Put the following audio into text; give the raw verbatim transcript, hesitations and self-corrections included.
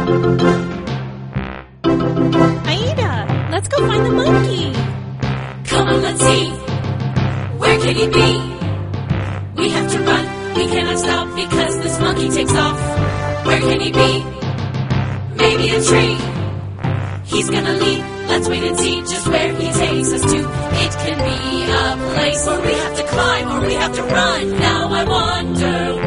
Aida, let's go find the monkey. Come on, let's see. Where can he be? We have to run, we cannot stop because this monkey takes off. Where can he be? Maybe a tree. He's gonna leap, let's wait and see just where he takes us to. It can be a place where we have to climb or we have to run. Now I wonder